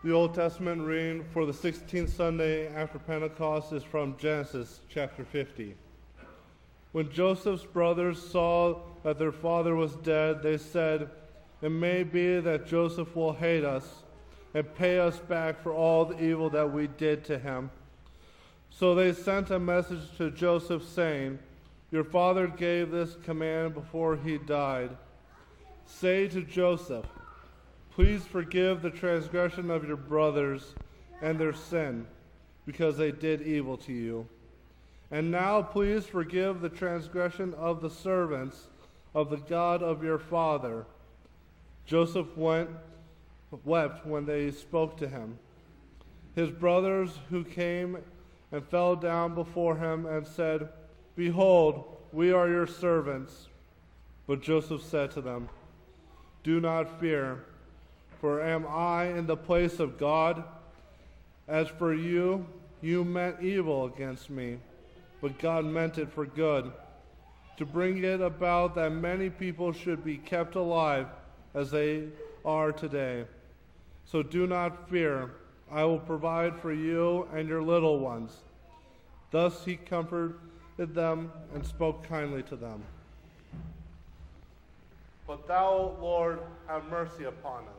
The Old Testament reading for the 16th Sunday after Pentecost is from Genesis chapter 50. When Joseph's brothers saw that their father was dead, they said, "It may be that Joseph will hate us and pay us back for all the evil that we did to him." So they sent a message to Joseph saying, "Your father gave this command before he died. Say to Joseph, 'Please forgive the transgression of your brothers and their sin, because they did evil to you. And now please forgive the transgression of the servants of the God of your father.'" Joseph wept when they spoke to him. His brothers who came and fell down before him and said, "Behold, we are your servants." But Joseph said to them, "Do not fear, for am I in the place of God? As for you, you meant evil against me, but God meant it for good, to bring it about that many people should be kept alive as they are today. So do not fear, I will provide for you and your little ones." Thus he comforted them and spoke kindly to them. But thou, Lord, have mercy upon us.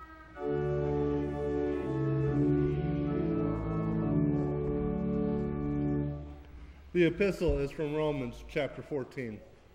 The epistle is from Romans chapter 14.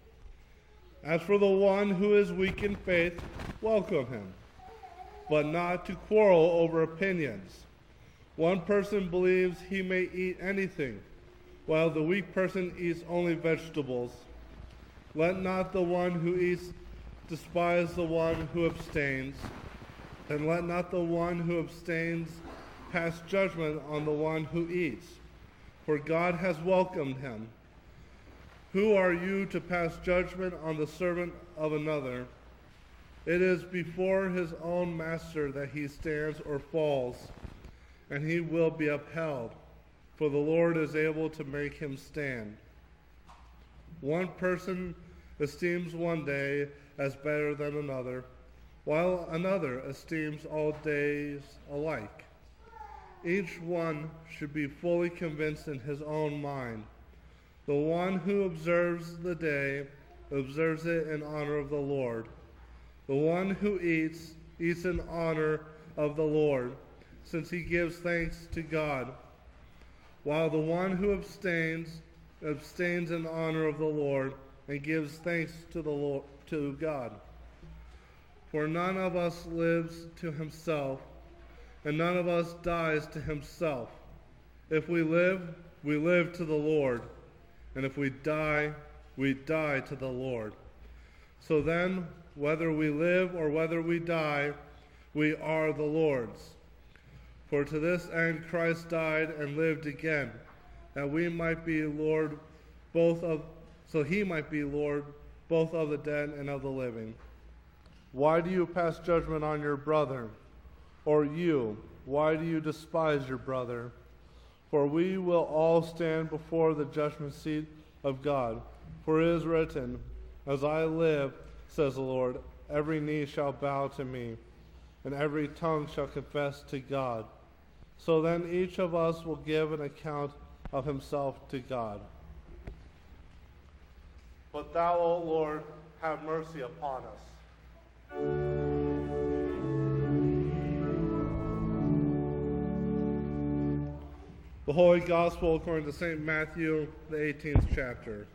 As for the one who is weak in faith, welcome him, but not to quarrel over opinions. One person believes he may eat anything, while the weak person eats only vegetables. Let not the one who eats despise the one who abstains, and let not the one who abstains pass judgment on the one who eats, for God has welcomed him. Who are you to pass judgment on the servant of another? It is before his own master that he stands or falls, and he will be upheld, for the Lord is able to make him stand. One person esteems one day as better than another, while another esteems all days alike. Each one should be fully convinced in his own mind. The one who observes the day observes it in honor of the Lord. The one who eats in honor of the Lord, since he gives thanks to God, while the one who abstains in honor of the Lord and gives thanks to God. For none of us lives to himself, and none of us dies to himself. If we live, we live to the Lord, and if we die to the Lord. So then, whether we live or whether we die, we are the Lord's. For to this end Christ died and lived again, that we might be Lord so he might be Lord both of the dead and of the living. Why do you pass judgment on your brother? Or you, why do you despise your brother? For we will all stand before the judgment seat of God. For it is written, "As I live, says the Lord, every knee shall bow to me, and every tongue shall confess to God." So then each of us will give an account of himself to God. But thou, O Lord, have mercy upon us. The Holy Gospel according to St. Matthew, the 18th chapter.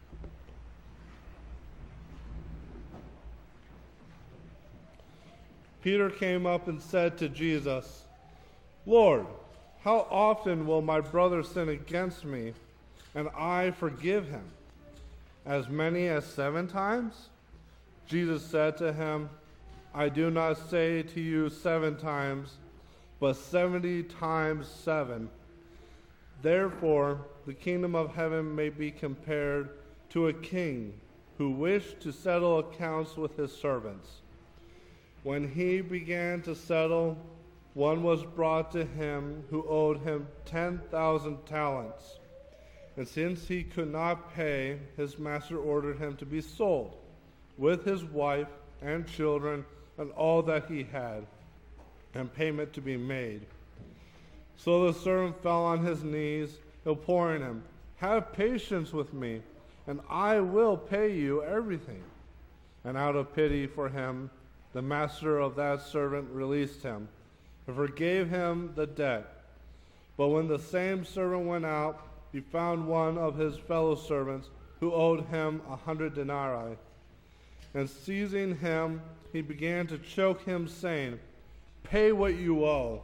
Peter came up and said to Jesus, "Lord, how often will my brother sin against me, and I forgive him? As many as 7 times?" Jesus said to him, "I do not say to you 7 times, but 70 times 7. Therefore, the kingdom of heaven may be compared to a king who wished to settle accounts with his servants. When he began to settle, one was brought to him who owed him 10,000 talents. And since he could not pay, his master ordered him to be sold, with his wife and children and all that he had, and payment to be made. So the servant fell on his knees, imploring him, "Have patience with me, and I will pay you everything." And out of pity for him, the master of that servant released him and forgave him the debt. But when the same servant went out, he found one of his fellow servants who owed him 100 denarii. And seizing him, he began to choke him, saying, "Pay what you owe."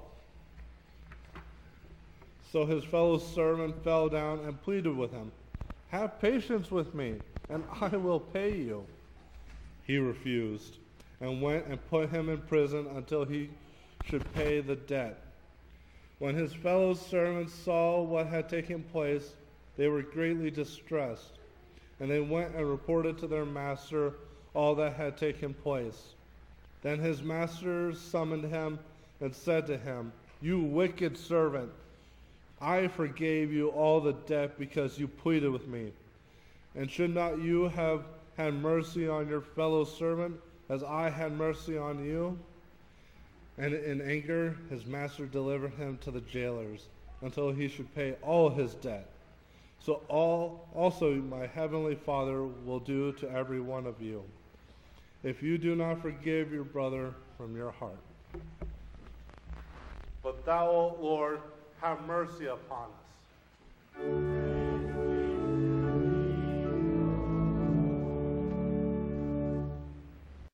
So his fellow servant fell down and pleaded with him, "Have patience with me, and I will pay you." He refused, and went and put him in prison until he should pay the debt. When his fellow servants saw what had taken place, they were greatly distressed, and they went and reported to their master all that had taken place. Then his master summoned him and said to him, "You wicked servant, I forgave you all the debt because you pleaded with me. And should not you have had mercy on your fellow servant as I had mercy on you?" And in anger his master delivered him to the jailers until he should pay all his debt. So also my heavenly Father will do to every one of you, if you do not forgive your brother from your heart. But thou, O Lord, have mercy upon us.